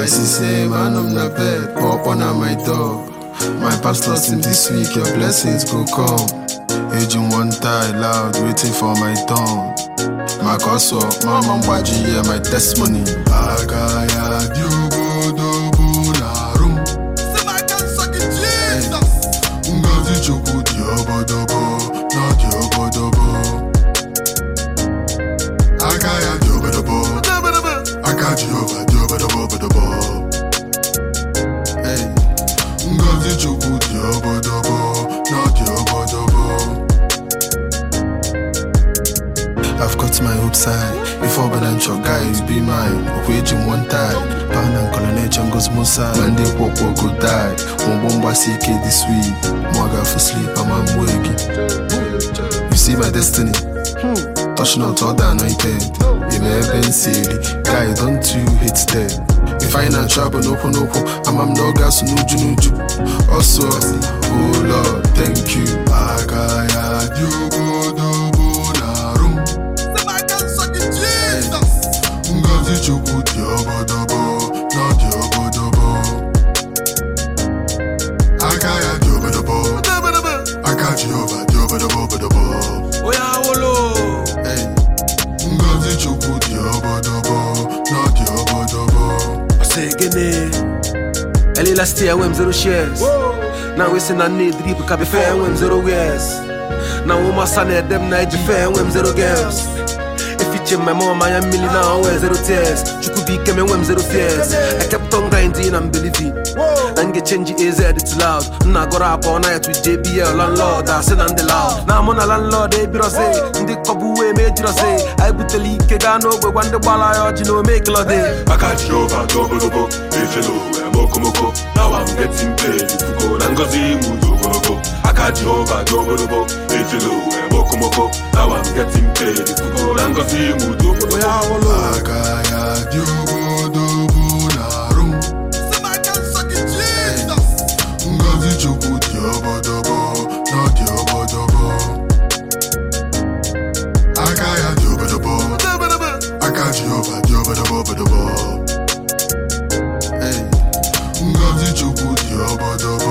Mercy say, man, I'm not bed, pop on my door. My pastor sing this week, your blessings go come. Aging one tie loud, waiting for my tongue. My cause up, mama mwaji, yeah, my testimony. Agaya, diogo, dobo, na room. Say my can suck it, Jesus. Ungazi choku, diobo, dobo, na diobo, dobo. Agaya, diobo, dobo. Agaji over, diobo, dobo, dobo. Hey. Ungazi choku, diobo, dobo, na diobo, dobo. I've got my hopes high. Before Benancho guys be mine. Waging one time. Pan and Colonel Changos Musa. When they walk go die. Womba CK this week. Mwaga for sleep, I'm waging. You see my destiny. Touch not all the anointed. You may have been silly. Guy, don't you hit them. If I ain't in trouble, no, I'm no gas, nuju. Also, oh Lord, thank you. Agaya, diogo, dobo. Choku diobo dobo, no diobo dobo. Agaya diobo dobo, Akaji over diobo dobo. Oya wolo. Hey, Ngozi choku diobo dobo, no diobo dobo. I say again, Eli last year wem 0 shares. Now we say na need drip kabe fair wem 0 years. Now we must say them na fair wem 0 girls. My mom, I am million now, 0 tears. You could be coming when 0 fears. I kept on grinding and believing. And get change is it's loud. Now got up all night with JBL landlord. I said on the loud. Now I'm on a landlord, they be say. The couple way made you say. I put the leak, Kegano, but one the ball I make a lot day. I catch you over double, Moko. Now I'm getting paid to go. Nangozi Mudo. I catch you over double, Moko. Now I'm getting paid to go. Nangozi Mudo. Agaya, diogo, dobo, na room. Say my can suck it, Jesus. Ungazi choku, diobo, dobo, no diobo, dobo. Agaya, diobo, dobo. Akaji over, diobo, dobo. Hey, Ungazi choku, diobo, dobo.